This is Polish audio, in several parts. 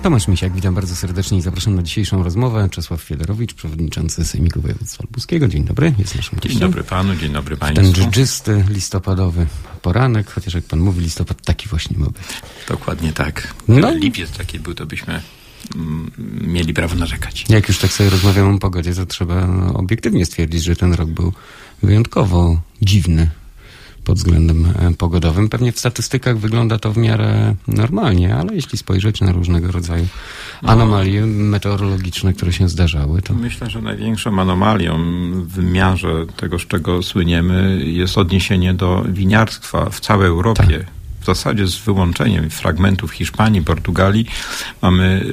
Tomasz Misiak, witam bardzo serdecznie i zapraszam na dzisiejszą rozmowę. Czesław Fiedorowicz, przewodniczący Sejmiku Województwa Lubuskiego. Dzień dobry, jest naszym gościem. Dzień dobry panu, dzień dobry państwu. Ten dżdżysty listopadowy poranek, chociaż jak pan mówi, listopad taki właśnie ma być. Dokładnie tak. No. Lipiec taki był, to byśmy mieli prawo narzekać. Jak już tak sobie rozmawiamy o pogodzie, to trzeba obiektywnie stwierdzić, że ten rok był wyjątkowo dziwny pod względem pogodowym. Pewnie w statystykach wygląda to w miarę normalnie, ale jeśli spojrzeć na różnego rodzaju anomalie meteorologiczne, które się zdarzały, to... Myślę, że największą anomalią w wymiarze tego, z czego słyniemy, jest odniesienie do winiarstwa w całej Europie. Tak. W zasadzie z wyłączeniem fragmentów Hiszpanii, Portugalii mamy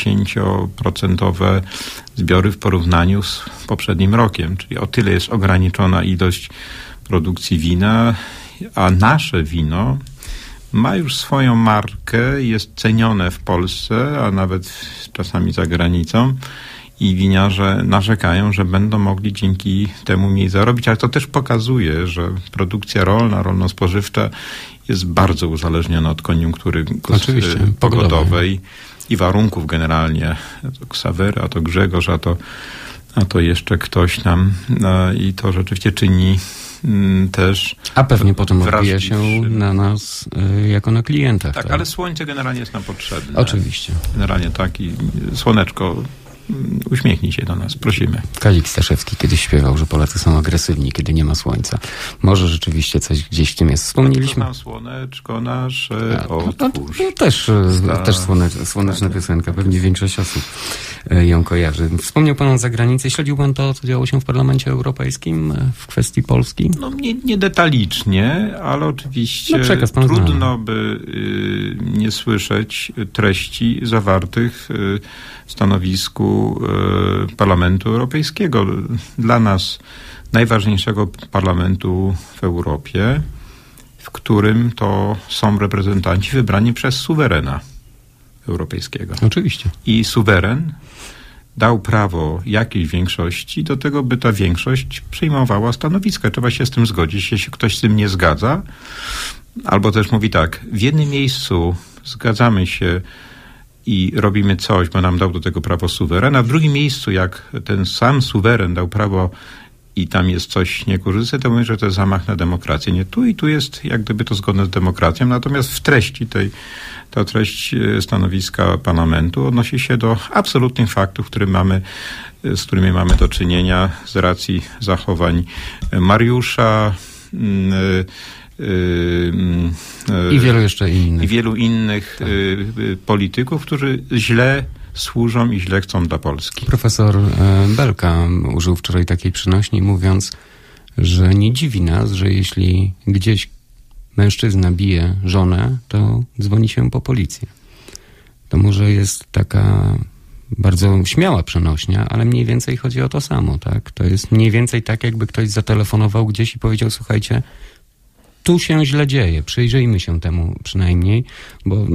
60% zbiory w porównaniu z poprzednim rokiem, czyli o tyle jest ograniczona ilość produkcji wina, a nasze wino ma już swoją markę, jest cenione w Polsce, a nawet czasami za granicą i winiarze narzekają, że będą mogli dzięki temu mniej zarobić, ale to też pokazuje, że produkcja rolna, rolno-spożywcza jest bardzo uzależniona od koniunktury pogodowej i warunków generalnie. To Ksawery, a to Grzegorz, a to jeszcze ktoś tam i to rzeczywiście czyni też... A pewnie potem odbija się na nas jako na klientach. Tak, ale słońce generalnie jest nam potrzebne. Oczywiście. Generalnie tak i słoneczko, uśmiechnij się do nas, prosimy. Kazik Staszewski kiedyś śpiewał, że Polacy są agresywni, kiedy nie ma słońca. Może rzeczywiście coś gdzieś w tym jest. Wspomnieliśmy... To słoneczko nasze, otwórz. Też słoneczna piosenka. Pewnie większość osób ją kojarzy. Wspomniał pan o zagranicy. Śledził pan to, co działo się w Parlamencie Europejskim w kwestii Polski? No nie detalicznie, ale oczywiście trudno by nie słyszeć treści zawartych w stanowisku Parlamentu Europejskiego. Dla nas najważniejszego parlamentu w Europie, w którym to są reprezentanci wybrani przez suwerena europejskiego. Oczywiście. I suweren dał prawo jakiejś większości do tego, by ta większość przyjmowała stanowiska. Trzeba się z tym zgodzić. Jeśli ktoś z tym nie zgadza, albo też mówi tak, w jednym miejscu zgadzamy się i robimy coś, bo nam dał do tego prawo suweren, a w drugim miejscu, jak ten sam suweren dał prawo i tam jest coś niekorzystne, to mówię, że to jest zamach na demokrację. Nie tu i tu jest jak gdyby to zgodne z demokracją, natomiast w treści ta treść stanowiska parlamentu odnosi się do absolutnych faktów, z którymi mamy do czynienia z racji zachowań Mariusza, i wielu jeszcze innych. I wielu innych polityków, którzy źle służą i źle chcą dla Polski. Profesor Belka użył wczoraj takiej przynośni, mówiąc, że nie dziwi nas, że jeśli gdzieś mężczyzna bije żonę, to dzwoni się po policję. To może jest taka bardzo śmiała przenośnia, ale mniej więcej chodzi o to samo, tak? To jest mniej więcej tak, jakby ktoś zatelefonował gdzieś i powiedział, słuchajcie, tu się źle dzieje, przyjrzyjmy się temu przynajmniej, bo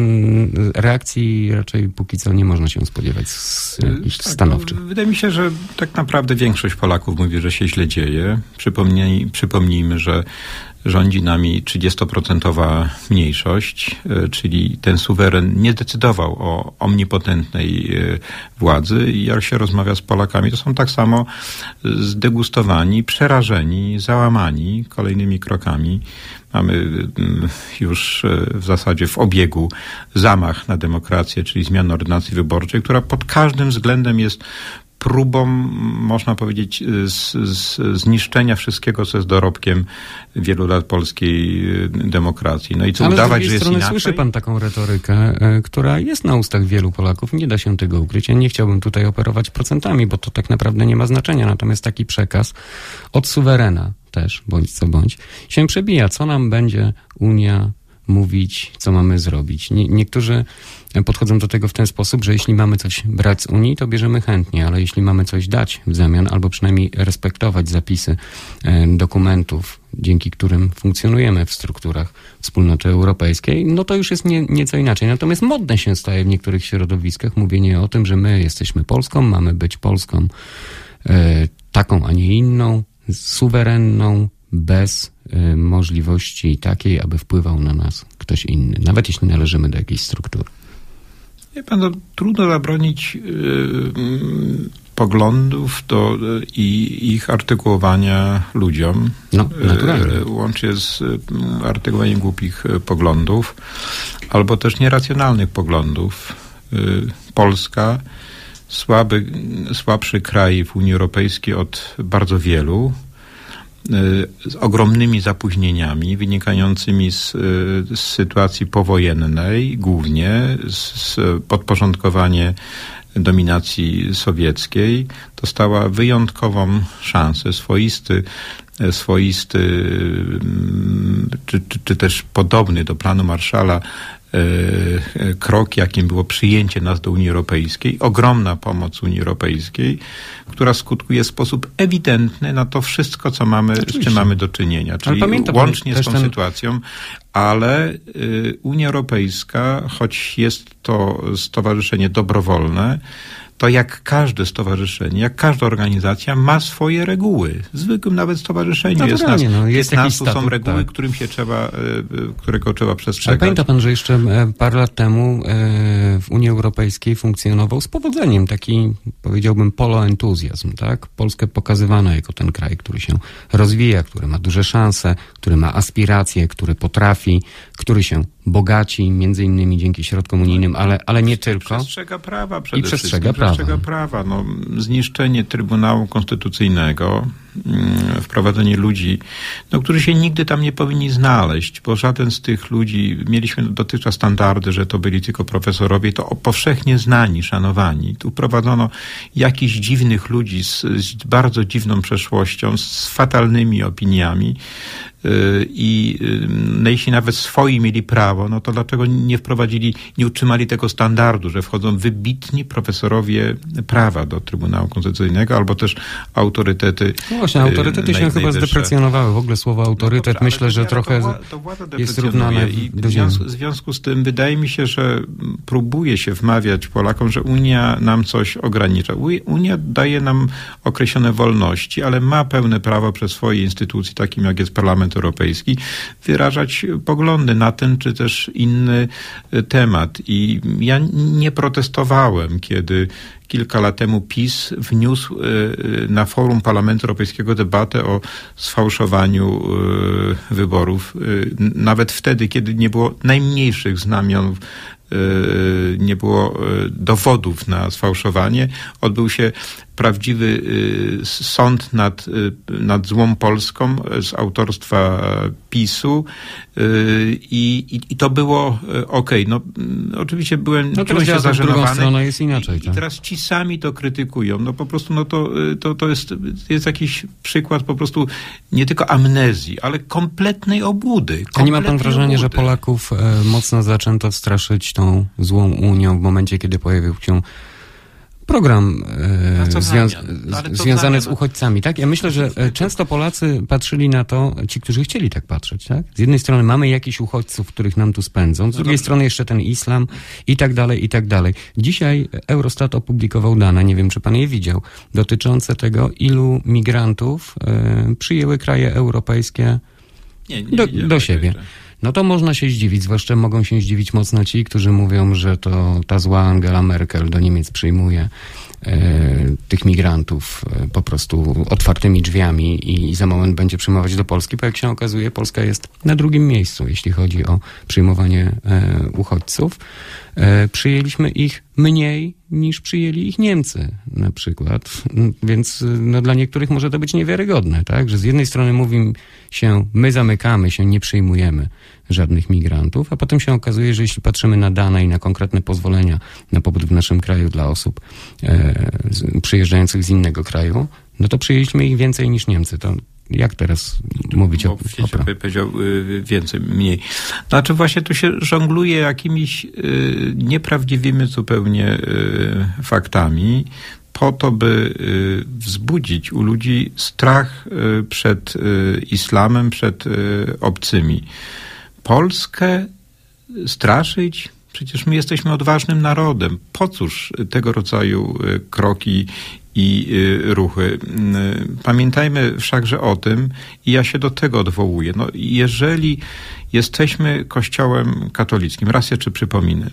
reakcji raczej póki co nie można się spodziewać stanowczych. Wydaje mi się, że tak naprawdę większość Polaków mówi, że się źle dzieje. Przypomnijmy, że rządzi nami 30% mniejszość, czyli ten suweren nie decydował o omnipotentnej władzy i jak się rozmawia z Polakami, to są tak samo zdegustowani, przerażeni, załamani kolejnymi krokami. Mamy już w zasadzie w obiegu zamach na demokrację, czyli zmianę ordynacji wyborczej, która pod każdym względem jest próbą, można powiedzieć, zniszczenia wszystkiego, co jest dorobkiem wielu lat polskiej demokracji. No i co udawać, że jest inaczej? Słyszy pan taką retorykę, która jest na ustach wielu Polaków. Nie da się tego ukryć. Ja nie chciałbym tutaj operować procentami, bo to tak naprawdę nie ma znaczenia. Natomiast taki przekaz od suwerena też, bądź co bądź, się przebija. Co nam będzie Unia mówić, co mamy zrobić. Niektórzy podchodzą do tego w ten sposób, że jeśli mamy coś brać z Unii, to bierzemy chętnie, ale jeśli mamy coś dać w zamian, albo przynajmniej respektować zapisy dokumentów, dzięki którym funkcjonujemy w strukturach Wspólnoty Europejskiej, no to już jest nieco inaczej. Natomiast modne się staje w niektórych środowiskach mówienie o tym, że my jesteśmy Polską, mamy być Polską taką, a nie inną, suwerenną, bez możliwości takiej, aby wpływał na nas ktoś inny, nawet jeśli należymy do jakiejś struktury. Wie pan, no, trudno zabronić poglądów i ich artykułowania ludziom. No, naturalnie. Łącznie z artykułowaniem głupich poglądów albo też nieracjonalnych poglądów. Polska, słabszy kraj w Unii Europejskiej od bardzo wielu, z ogromnymi zapóźnieniami wynikającymi z sytuacji powojennej, głównie z podporządkowania dominacji sowieckiej, dostała wyjątkową szansę, swoisty czy też podobny do planu Marshalla krok, jakim było przyjęcie nas do Unii Europejskiej, ogromna pomoc Unii Europejskiej, która skutkuje w sposób ewidentny na to wszystko, co mamy, z czym mamy do czynienia. Czyli łącznie z tą sytuacją, ale Unia Europejska, choć jest to stowarzyszenie dobrowolne, to jak każde stowarzyszenie, jak każda organizacja ma swoje reguły. W zwykłym nawet stowarzyszeniu jest 15 są reguły, tak, którego trzeba przestrzegać. Ale pamięta pan, że jeszcze parę lat temu w Unii Europejskiej funkcjonował z powodzeniem taki, powiedziałbym, poloentuzjazm, tak? Polskę pokazywano jako ten kraj, który się rozwija, który ma duże szanse, który ma aspiracje, który potrafi, który się bogaci, między innymi dzięki środkom unijnym, ale nie tylko. Przestrzega prawa przede wszystkim. Przestrzega prawa. No, zniszczenie Trybunału Konstytucyjnego, wprowadzenie ludzi, którzy się nigdy tam nie powinni znaleźć, bo żaden z tych ludzi, mieliśmy dotychczas standardy, że to byli tylko profesorowie, to powszechnie znani, szanowani. Tu wprowadzono jakichś dziwnych ludzi z bardzo dziwną przeszłością, z fatalnymi opiniami, i jeśli nawet swoi mieli prawo, no to dlaczego nie utrzymali tego standardu, że wchodzą wybitni profesorowie prawa do Trybunału Konstytucyjnego, albo też autorytety. No właśnie, autorytety się chyba zdeprecjonowały. W ogóle słowo autorytet, myślę, że trochę jest równane do ziemi. W związku z tym wydaje mi się, że próbuje się wmawiać Polakom, że Unia nam coś ogranicza. Unia daje nam określone wolności, ale ma pełne prawo przez swoje instytucje, takim jak jest Parlament Europejski, wyrażać poglądy na ten czy też inny temat. I ja nie protestowałem, kiedy kilka lat temu PiS wniósł na forum Parlamentu Europejskiego debatę o sfałszowaniu wyborów. Nawet wtedy, kiedy nie było najmniejszych znamion, nie było dowodów na sfałszowanie, odbył się prawdziwy sąd nad złą Polską z autorstwa PiS-u i to było okej. No, oczywiście czułem się zażenowany. Jest inaczej, i teraz ci sami to krytykują. No po prostu to jest jakiś przykład po prostu nie tylko amnezji, ale kompletnej obłudy. A nie ma pan wrażenia, że Polaków mocno zaczęto straszyć tą złą Unią w momencie, kiedy pojawił się program związany z uchodźcami, tak? Ja myślę, że często Polacy patrzyli na to, ci, którzy chcieli tak patrzeć, tak? Z jednej strony mamy jakichś uchodźców, których nam tu spędzą, z drugiej strony jeszcze ten islam i tak dalej, i tak dalej. Dzisiaj Eurostat opublikował dane, nie wiem, czy pan je widział, dotyczące tego, ilu migrantów przyjęły kraje europejskie do siebie. Jeszcze. No to można się zdziwić, zwłaszcza mogą się zdziwić mocno ci, którzy mówią, że to ta zła Angela Merkel do Niemiec przyjmuje tych migrantów po prostu otwartymi drzwiami i za moment będzie przyjmować do Polski, bo jak się okazuje, Polska jest na drugim miejscu, jeśli chodzi o przyjmowanie uchodźców. Przyjęliśmy ich mniej niż przyjęli ich Niemcy na przykład, więc dla niektórych może to być niewiarygodne, tak? Że z jednej strony mówi się, my zamykamy się, nie przyjmujemy żadnych migrantów, a potem się okazuje, że jeśli patrzymy na dane i na konkretne pozwolenia na pobyt w naszym kraju dla osób przyjeżdżających z innego kraju, no to przyjęliśmy ich więcej niż Niemcy. To jak teraz mówić o powiedział więcej, mniej. Znaczy właśnie tu się żongluje jakimiś nieprawdziwymi zupełnie faktami po to, by wzbudzić u ludzi strach przed islamem, przed obcymi. Polskę straszyć? Przecież my jesteśmy odważnym narodem. Po cóż tego rodzaju kroki i ruchy. Pamiętajmy wszakże o tym, i ja się do tego odwołuję, no, jeżeli jesteśmy Kościołem katolickim, raz jeszcze przypominę,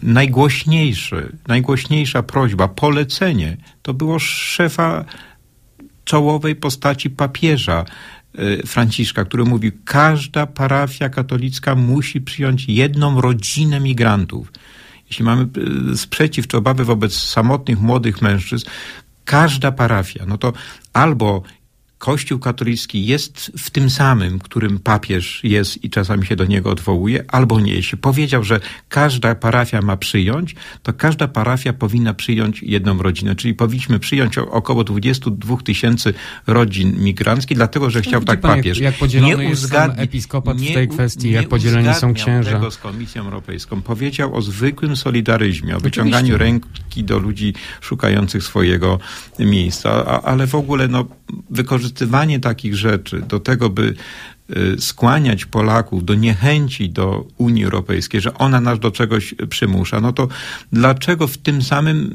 najgłośniejsza prośba, polecenie, to było szefa czołowej postaci papieża Franciszka, który mówił, każda parafia katolicka musi przyjąć jedną rodzinę migrantów. Jeśli mamy sprzeciw czy obawy wobec samotnych, młodych mężczyzn, każda parafia, no to albo Kościół katolicki jest w tym samym, którym papież jest i czasami się do niego odwołuje, albo nie. Jeśli powiedział, że każda parafia ma przyjąć, to każda parafia powinna przyjąć jedną rodzinę. Czyli powinniśmy przyjąć około 22 000 rodzin migranckich, dlatego, że chciał tak papież. Jak podzielony jest sam episkopat w tej kwestii, jak podzieleni są księża. Tego z Komisją Europejską. Powiedział o zwykłym solidaryzmie, o wyciąganiu ręki do ludzi szukających swojego miejsca, ale w ogóle wykorzystywanie takich rzeczy do tego, by skłaniać Polaków do niechęci do Unii Europejskiej, że ona nas do czegoś przymusza, no to dlaczego w tym samym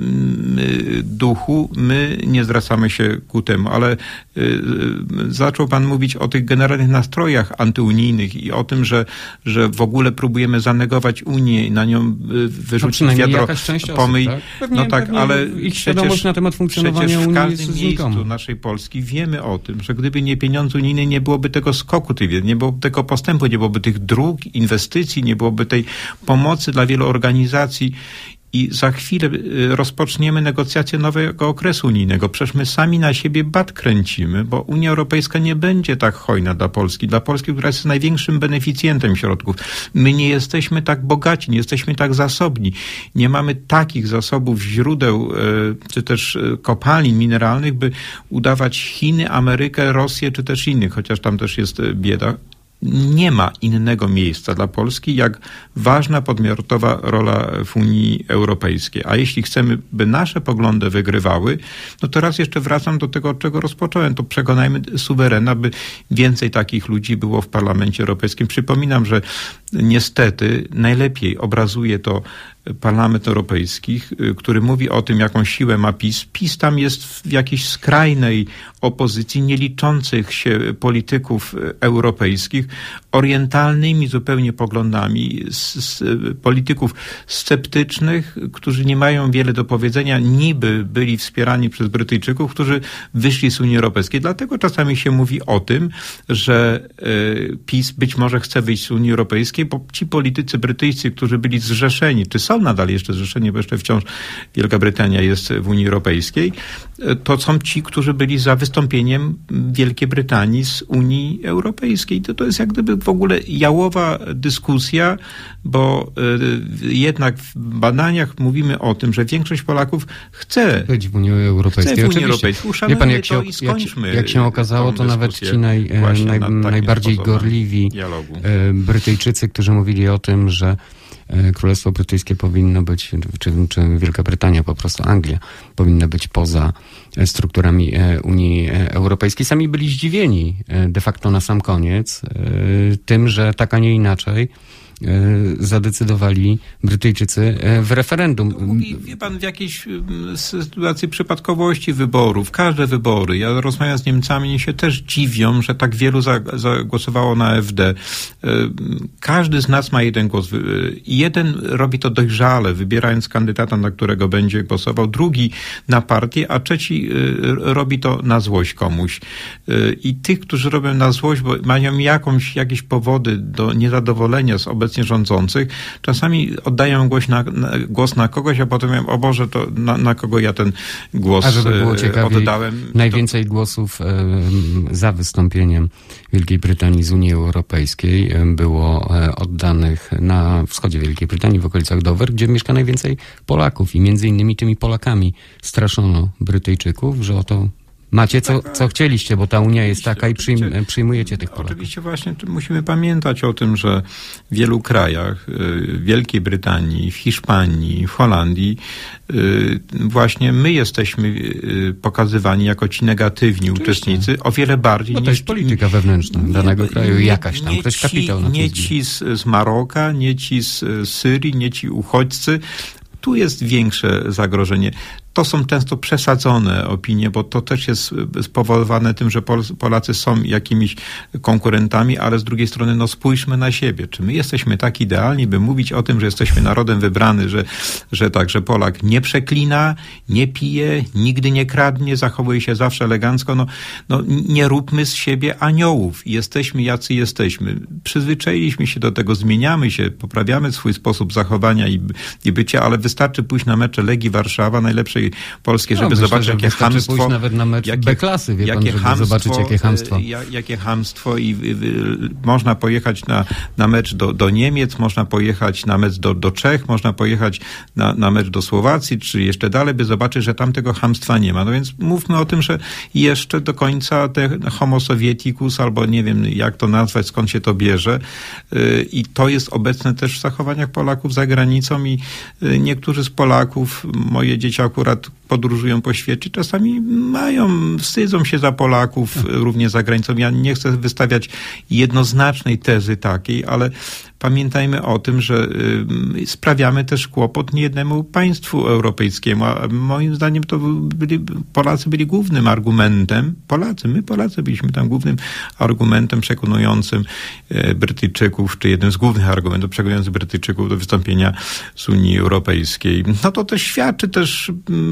duchu my nie zwracamy się ku temu? Ale zaczął pan mówić o tych generalnych nastrojach antyunijnych i o tym, że w ogóle próbujemy zanegować Unię i na nią wyrzucić wiadro pomyj. Tak? Pewnie ale ich świadomość na temat funkcjonowania Unii jest w każdym miejscu naszej Polski wiemy o tym, że gdyby nie pieniądze unijne, nie byłoby tego skoku, nie byłoby tego postępu, nie byłoby tych dróg, inwestycji, nie byłoby tej pomocy dla wielu organizacji i za chwilę rozpoczniemy negocjacje nowego okresu unijnego. Przecież my sami na siebie bat kręcimy, bo Unia Europejska nie będzie tak hojna dla Polski, która jest największym beneficjentem środków. My nie jesteśmy tak bogaci, nie jesteśmy tak zasobni. Nie mamy takich zasobów źródeł, czy też kopalin mineralnych, by udawać Chiny, Amerykę, Rosję, czy też innych, chociaż tam też jest bieda. Nie ma innego miejsca dla Polski jak ważna podmiotowa rola w Unii Europejskiej. A jeśli chcemy, by nasze poglądy wygrywały, no to raz jeszcze wracam do tego, od czego rozpocząłem. To przekonajmy suwerena, by więcej takich ludzi było w Parlamencie Europejskim. Przypominam, że niestety najlepiej obrazuje to Parlament Europejski, który mówi o tym, jaką siłę ma PiS. PiS tam jest w jakiejś skrajnej opozycji, nie liczących się polityków europejskich, orientalnymi zupełnie poglądami, polityków sceptycznych, którzy nie mają wiele do powiedzenia, niby byli wspierani przez Brytyjczyków, którzy wyszli z Unii Europejskiej. Dlatego czasami się mówi o tym, że PiS być może chce wyjść z Unii Europejskiej, bo ci politycy brytyjscy, którzy byli zrzeszeni, czy są nadal jeszcze zrzeszeni, bo jeszcze wciąż Wielka Brytania jest w Unii Europejskiej, to są ci, którzy byli za wystąpieniem Wielkiej Brytanii z Unii Europejskiej. To jest jak gdyby w ogóle jałowa dyskusja, bo jednak w badaniach mówimy o tym, że większość Polaków chce być w Unii Europejskiej. Wie pan, jak się okazało, to nawet ci najbardziej gorliwi Brytyjczycy, którzy mówili o tym, że Królestwo Brytyjskie powinno być, czy Wielka Brytania, po prostu Anglia, powinna być poza strukturami Unii Europejskiej. Sami byli zdziwieni de facto na sam koniec tym, że tak, a nie inaczej zadecydowali Brytyjczycy w referendum. Wie pan, w jakiejś sytuacji przypadkowości wyborów, każde wybory, ja rozmawiam z Niemcami, oni się też dziwią, że tak wielu zagłosowało na AfD. Każdy z nas ma jeden głos. Jeden robi to dojrzale, wybierając kandydata, na którego będzie głosował, drugi na partię, a trzeci robi to na złość komuś. I tych, którzy robią na złość, bo mają jakieś powody do niezadowolenia z obecnie rządzących, czasami oddają głos na kogoś, a potem mówią, o Boże, to na kogo ja ten głos a żeby było ciekawiej, oddałem. Najwięcej głosów za wystąpieniem Wielkiej Brytanii z Unii Europejskiej było oddanych na wschodzie Wielkiej Brytanii, w okolicach Dover, gdzie mieszka najwięcej Polaków i między innymi tymi Polakami straszono Brytyjczyków, że oto macie co chcieliście, bo ta Unia jest taka i przyjmujecie tych Polaków. Oczywiście właśnie musimy pamiętać o tym, że w wielu krajach, w Wielkiej Brytanii, w Hiszpanii, w Holandii, właśnie my jesteśmy pokazywani jako ci negatywni uczestnicy, o wiele bardziej niż... to jest polityka wewnętrzna danego kraju, jakaś tam, ktoś kapitał na to nie ci z Maroka, nie ci z Syrii, nie ci uchodźcy. Tu jest większe zagrożenie. to są często przesadzone opinie, bo to też jest spowodowane tym, że Polacy są jakimiś konkurentami, ale z drugiej strony spójrzmy na siebie. Czy my jesteśmy tak idealni, by mówić o tym, że jesteśmy narodem wybrany, że Polak nie przeklina, nie pije, nigdy nie kradnie, zachowuje się zawsze elegancko. Nie róbmy z siebie aniołów. Jesteśmy jacy jesteśmy. Przyzwyczailiśmy się do tego, zmieniamy się, poprawiamy swój sposób zachowania i bycia, ale wystarczy pójść na mecze Legii Warszawa, najlepszej polskiej, żeby zobaczyć, jakie chamstwo. Pójść nawet na mecz B-klasy, wie pan, żeby zobaczyć, jakie chamstwo. Jakie chamstwo i można pojechać na mecz do Niemiec, można pojechać na mecz do Czech, można pojechać na mecz do Słowacji, czy jeszcze dalej, by zobaczyć, że tam tego chamstwa nie ma. No więc mówmy o tym, że jeszcze do końca homo sovieticus, albo nie wiem jak to nazwać, skąd się to bierze. I to jest obecne też w zachowaniach Polaków za granicą i niektórzy z Polaków, moje dzieci akurat podróżują po świecie, czasami wstydzą się za Polaków również za granicą. Ja nie chcę wystawiać jednoznacznej tezy takiej, ale pamiętajmy o tym, że sprawiamy też kłopot niejednemu państwu europejskiemu, a moim zdaniem to Polacy byli głównym argumentem, my Polacy byliśmy tam głównym argumentem przekonującym Brytyjczyków, czy jednym z głównych argumentów przekonujących Brytyjczyków do wystąpienia z Unii Europejskiej. To też świadczy też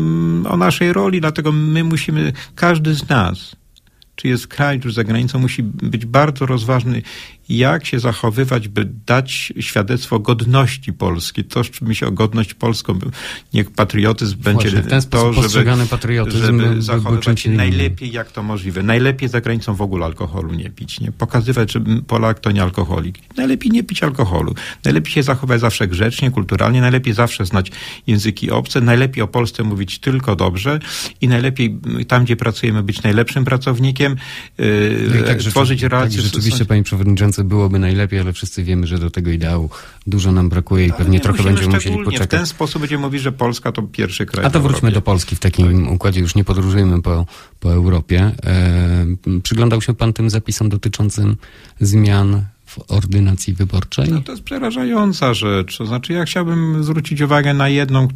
o naszej roli, dlatego my musimy, każdy z nas, czy jest w kraju, czy za granicą, musi być bardzo rozważny, jak się zachowywać, by dać świadectwo godności Polski. To, czym myślę o godność polską, niech patriotyzm będzie w ten sposób postrzegany patriotyzm, żeby zachowywać się najlepiej, jak to możliwe. Najlepiej za granicą w ogóle alkoholu nie pić, nie pokazywać, że Polak to nie alkoholik. Najlepiej nie pić alkoholu. Najlepiej się zachować zawsze grzecznie, kulturalnie, najlepiej zawsze znać języki obce, najlepiej o Polsce mówić tylko dobrze i najlepiej tam, gdzie pracujemy, być najlepszym pracownikiem, tworzyć relacje. Tak, rzeczywiście, panie przewodniczący, byłoby najlepiej, ale wszyscy wiemy, że do tego ideału dużo nam brakuje i pewnie trochę będziemy musieli poczekać. W ten sposób będziemy mówić, że Polska to pierwszy kraj. A to wróćmy do Polski w takim układzie, już nie podróżujemy po Europie. Przyglądał się pan tym zapisom dotyczącym zmian w ordynacji wyborczej? To jest przerażająca rzecz. To znaczy, ja chciałbym zwrócić uwagę na jedną,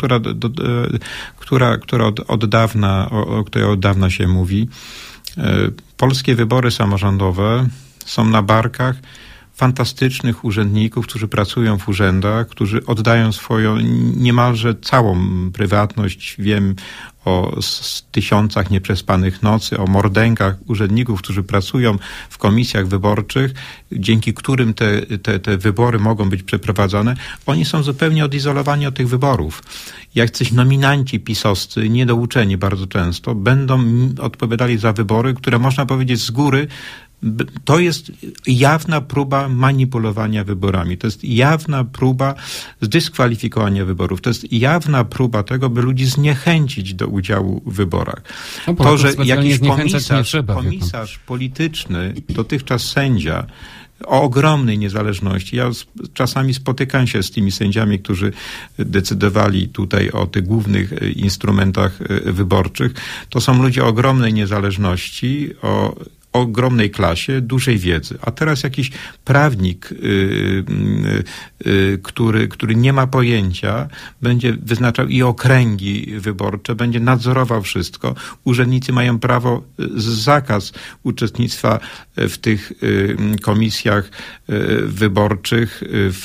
która o której od dawna się mówi. Polskie wybory samorządowe są na barkach fantastycznych urzędników, którzy pracują w urzędach, którzy oddają swoją niemalże całą prywatność. Wiem o tysiącach nieprzespanych nocy, o mordękach urzędników, którzy pracują w komisjach wyborczych, dzięki którym te wybory mogą być przeprowadzone. Oni są zupełnie odizolowani od tych wyborów. Jacyś nominanci pisowscy, niedouczeni bardzo często, będą odpowiadali za wybory, które można powiedzieć z góry, to jest jawna próba manipulowania wyborami. To jest jawna próba zdyskwalifikowania wyborów. To jest jawna próba tego, by ludzi zniechęcić do udziału w wyborach. To, że jakiś komisarz polityczny, dotychczas sędzia, o ogromnej niezależności. Ja czasami spotykam się z tymi sędziami, którzy decydowali tutaj o tych głównych instrumentach wyborczych. To są ludzie o ogromnej niezależności, o ogromnej klasie, dużej wiedzy. A teraz jakiś prawnik, który nie ma pojęcia, będzie wyznaczał i okręgi wyborcze, będzie nadzorował wszystko. Urzędnicy mają prawo, zakaz uczestnictwa w tych komisjach wyborczych.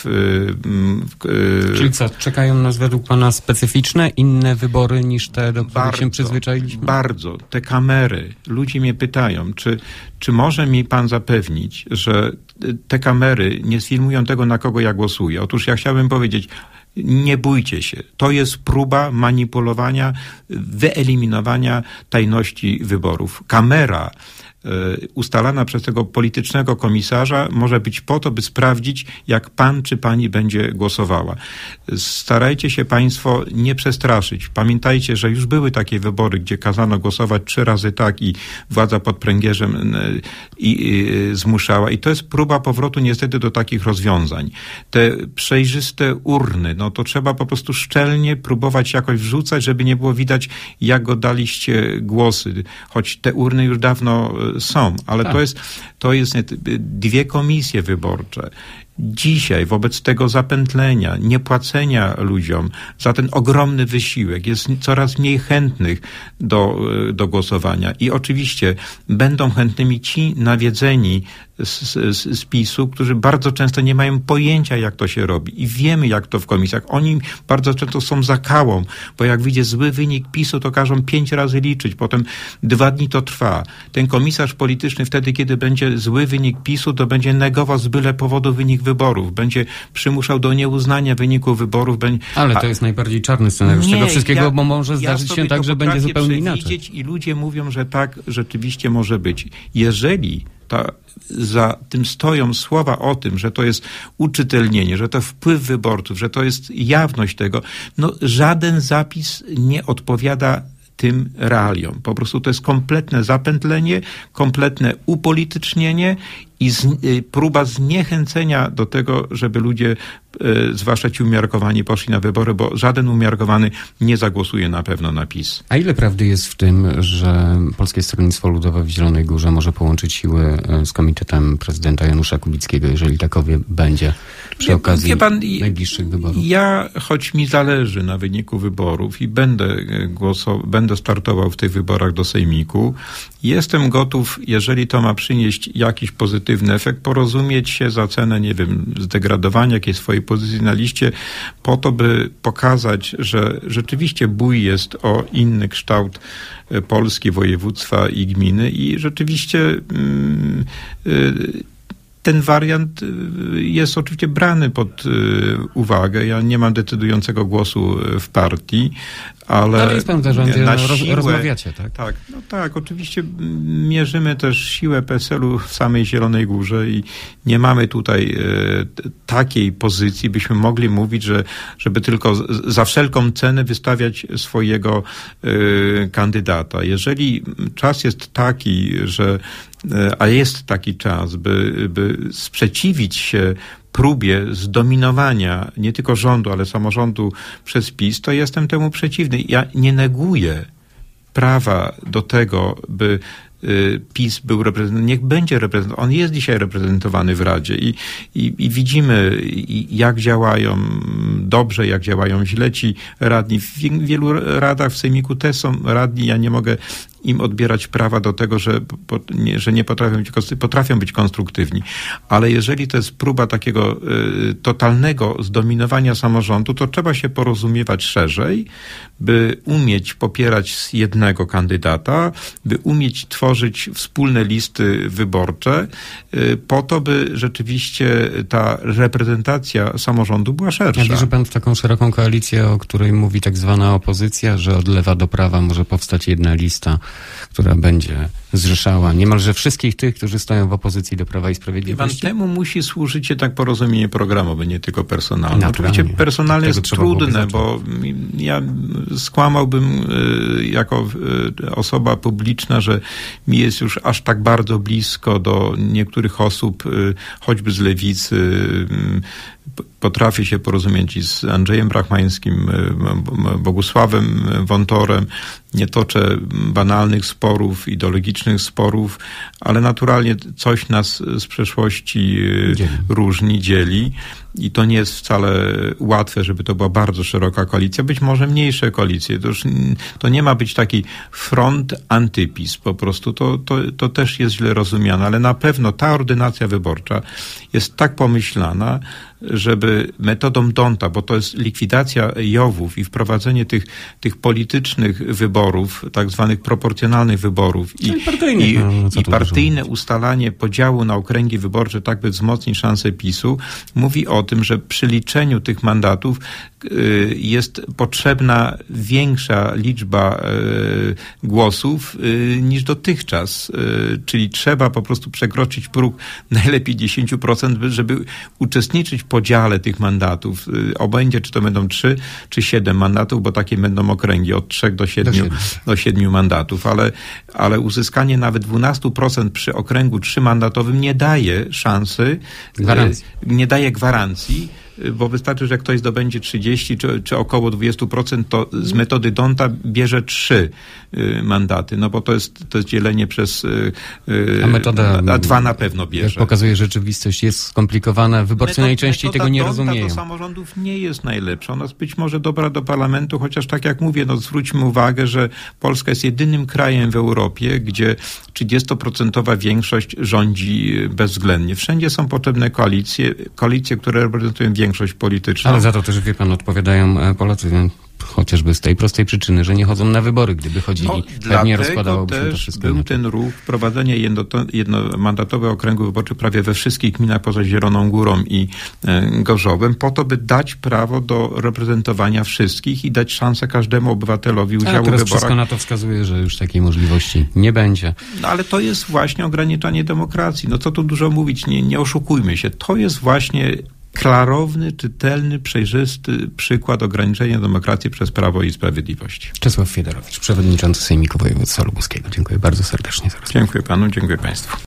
Czyli co, czekają nas według pana specyficzne, inne wybory niż te, do których się przyzwyczailiśmy? Bardzo. Te kamery. Ludzie mnie pytają, czy może mi pan zapewnić, że te kamery nie sfilmują tego, na kogo ja głosuję? Otóż ja chciałbym powiedzieć, nie bójcie się. To jest próba manipulowania, wyeliminowania tajności wyborów. Kamera ustalana przez tego politycznego komisarza może być po to, by sprawdzić, jak pan czy pani będzie głosowała. Starajcie się państwo nie przestraszyć. Pamiętajcie, że już były takie wybory, gdzie kazano głosować 3 razy tak i władza pod pręgierzem zmuszała. I to jest próba powrotu niestety do takich rozwiązań. Te przejrzyste urny, to trzeba po prostu szczelnie próbować jakoś wrzucać, żeby nie było widać, jak oddaliście głosy. Choć te urny już dawno są, ale tak. To jest 2 komisje wyborcze dzisiaj wobec tego zapętlenia, niepłacenia ludziom za ten ogromny wysiłek jest coraz mniej chętnych do głosowania. I oczywiście będą chętnymi ci nawiedzeni z PiS-u, którzy bardzo często nie mają pojęcia, jak to się robi. I wiemy, jak to w komisjach. Oni bardzo często są zakałą, bo jak wyjdzie zły wynik PiS-u, to każą 5 razy liczyć. Potem 2 dni to trwa. Ten komisarz polityczny wtedy, kiedy będzie zły wynik PiS-u, to będzie negował z byle powodu wynik wyborów. Będzie przymuszał do nieuznania wyniku wyborów. Ale to jest najbardziej czarny scenariusz tego wszystkiego, bo może zdarzyć się tak, że będzie zupełnie inaczej. I ludzie mówią, że tak rzeczywiście może być. Jeżeli za tym stoją słowa o tym, że to jest uczytelnienie, że to wpływ wyborców, że to jest jawność tego, no żaden zapis nie odpowiada tym realiom. Po prostu to jest kompletne zapętlenie, kompletne upolitycznienie i próba zniechęcenia do tego, żeby ludzie, zwłaszcza ci umiarkowani, poszli na wybory, bo żaden umiarkowany nie zagłosuje na pewno na PiS. A ile prawdy jest w tym, że Polskie Stronnictwo Ludowe w Zielonej Górze może połączyć siły z komitetem prezydenta Janusza Kubickiego, jeżeli takowy będzie przy okazji najbliższych wyborów? Ja, choć mi zależy na wyniku wyborów i będę startował w tych wyborach do Sejmiku, jestem gotów, jeżeli to ma przynieść jakiś pozytywny efekt, porozumieć się za cenę, nie wiem, zdegradowania jakiejś swojej pozycji na liście, po to, by pokazać, że rzeczywiście bój jest o inny kształt Polski, województwa i gminy i rzeczywiście ten wariant jest oczywiście brany pod uwagę. Ja nie mam decydującego głosu w partii, ale jest pan w zarządzie, rozmawiacie, tak? Tak, oczywiście mierzymy też siłę PSL-u w samej Zielonej Górze i nie mamy tutaj takiej pozycji, byśmy mogli mówić, żeby tylko za wszelką cenę wystawiać swojego kandydata. Jeżeli czas jest taki, a jest taki czas, by sprzeciwić się próbie zdominowania nie tylko rządu, ale samorządu przez PiS, to jestem temu przeciwny. Ja nie neguję prawa do tego, by PiS był reprezentowany, niech będzie reprezentowany. On jest dzisiaj reprezentowany w Radzie i widzimy, jak działają dobrze, jak działają źle ci radni. W wielu radach w Sejmiku też są radni, ja nie mogę im odbierać prawa do tego, że nie potrafią być konstruktywni. Ale jeżeli to jest próba takiego totalnego zdominowania samorządu, to trzeba się porozumiewać szerzej, by umieć popierać jednego kandydata, by umieć tworzyć wspólne listy wyborcze, po to, by rzeczywiście ta reprezentacja samorządu była szersza. A wierzy pan w taką szeroką koalicję, o której mówi tak zwana opozycja, że od lewa do prawa może powstać jedna lista, która będzie zrzeszała niemalże wszystkich tych, którzy stoją w opozycji do Prawa i Sprawiedliwości? Temu musi służyć jednak porozumienie programowe, nie tylko personalne. Oczywiście personalne jest trudne, bo ja skłamałbym jako osoba publiczna, że mi jest już aż tak bardzo blisko do niektórych osób, choćby z lewicy. Potrafię się porozumieć i z Andrzejem Brachmańskim, Bogusławem Wontorem. Nie toczę banalnych sporów, ideologicznych sporów, ale naturalnie coś nas z przeszłości różni, dzieli. I to nie jest wcale łatwe, żeby to była bardzo szeroka koalicja, być może mniejsze koalicje. To nie ma być taki front antypis. Po prostu to też jest źle rozumiane, ale na pewno ta ordynacja wyborcza jest tak pomyślana, żeby metodą D'Hondta, bo to jest likwidacja JOW-ów i wprowadzenie tych politycznych wyborów, tak zwanych proporcjonalnych wyborów i partyjne ustalanie podziału na okręgi wyborcze, tak by wzmocnić szanse PiS-u, mówi o tym, że przy liczeniu tych mandatów jest potrzebna większa liczba głosów niż dotychczas. Czyli trzeba po prostu przekroczyć próg najlepiej 10%, żeby uczestniczyć w podziale tych mandatów. Obędzie, czy to będą 3 czy 7 mandatów, bo takie będą okręgi od 3 do 7 mandatów. Ale uzyskanie nawet 12% przy okręgu 3-mandatowym nie daje szansy, nie daje gwarancji, bo wystarczy, że ktoś zdobędzie 30 czy około 20%, to z metody D'Hondta bierze 3 mandaty, no bo to jest dzielenie przez a metoda, a 2 na pewno bierze. Jak pokazuje rzeczywistość, jest skomplikowana, wyborcy najczęściej tego nie rozumieją. Do samorządów nie jest najlepsza. Ona jest być może dobra do parlamentu, chociaż tak jak mówię, no zwróćmy uwagę, że Polska jest jedynym krajem w Europie, gdzie 30% większość rządzi bezwzględnie. Wszędzie są potrzebne koalicje, które reprezentują większość polityczną. Ale za to też, wie pan, odpowiadają Polacy, chociażby z tej prostej przyczyny, że nie chodzą na wybory. Gdyby chodzili, pewnie rozkładałoby się to wszystko. Był ten ruch wprowadzenia jednomandatowego okręgu wyborczego prawie we wszystkich gminach poza Zieloną Górą i Gorzowem, po to, by dać prawo do reprezentowania wszystkich i dać szansę każdemu obywatelowi udziału w wyborach. Wszystko na to wskazuje, że już takiej możliwości nie będzie. No ale to jest właśnie ograniczanie demokracji. No co tu dużo mówić, nie oszukujmy się. To jest właśnie klarowny, czytelny, przejrzysty przykład ograniczenia demokracji przez Prawo i Sprawiedliwość. Czesław Fiedorowicz, przewodniczący Sejmiku Województwa Lubuskiego. Dziękuję bardzo serdecznie za rozmowę. Dziękuję panu, dziękuję państwu.